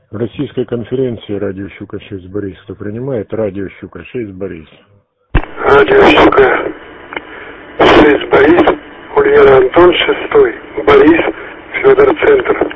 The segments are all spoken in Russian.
Российской конференции радио Щука-6 Борис. Кто принимает? Радио Щука-6 Борис. Радио Щука-6 Борис. Ульяна Антон, 6-й. Борис, Федор, Центр.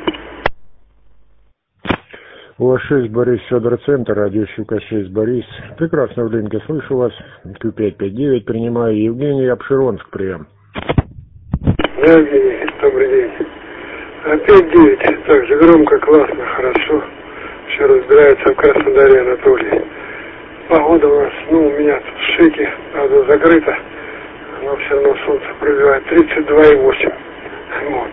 УА-6 Борис, Федор, Центр. Радио Щука-6 Борис. Прекрасно в линке. Слышу вас. Q559 принимаю. Евгений, Обширонск, прием. Да, Евгений, добрый день. Опять 9. Так же громко, классно, хорошо. Все разбирается в Краснодаре, Анатолий. Погода у нас, у меня тут в Шеке, правда, закрыто. Но все равно солнце пробивает 32,8. Вот.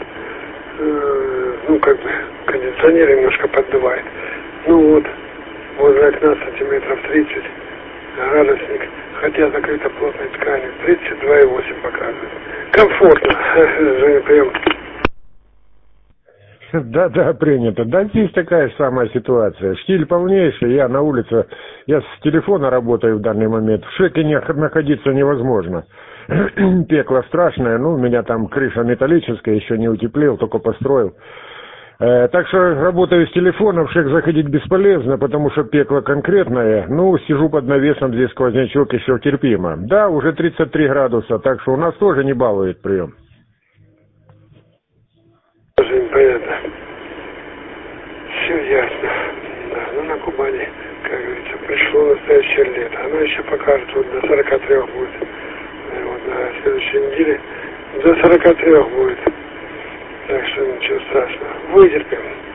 Кондиционер немножко поддувает. Возле окна сантиметров 30. Градусник, хотя закрыто плотной тканью, 32,8 показывает. Комфортно. Женя, прием. Да, принято. Да, здесь такая же самая ситуация. Штиль полнейший, я на улице, я с телефона работаю в данный момент. В Шеке находиться невозможно. Пекло страшное, у меня там крыша металлическая, еще не утеплил, только построил. Так что работаю с телефона, в Шек заходить бесполезно, потому что пекло конкретное. Сижу под навесом, здесь сквознячок еще терпимо. Да, уже 33 градуса, так что у нас тоже не балует прием. Понятно. Все ясно. Да, на Кубани, как говорится, пришло настоящее лето. Оно еще покажет, до 43 будет. На следующей неделе до 43 будет. Так что ничего страшного. Вытерпим.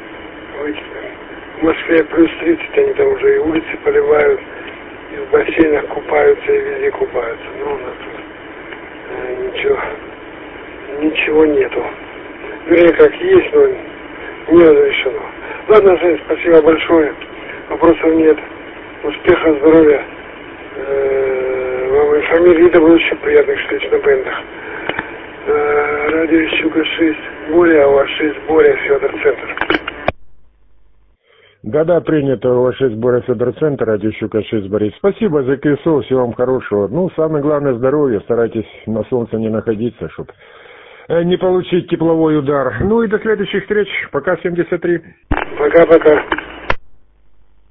В Москве плюс 30, они там уже и улицы поливают, и в бассейнах купаются, и везде купаются. У нас тут ничего нету. Вернее, как есть, но не разрешено. Ладно, Жень, спасибо большое. Вопросов нет. Успеха, здоровья. Вам и фамилии, до будущих приятных встреч на бендах. Радио Щука-6 Боря, УА-6 Боря, Федор, Центр. Да, принято. УА-6 Боря, Федор, Центр. Радио Щука-6 Борис. Спасибо за КСО, всего вам хорошего. Самое главное здоровье. Старайтесь на солнце не находиться, чтобы не получить тепловой удар. И до следующих встреч. Пока, 73. Пока.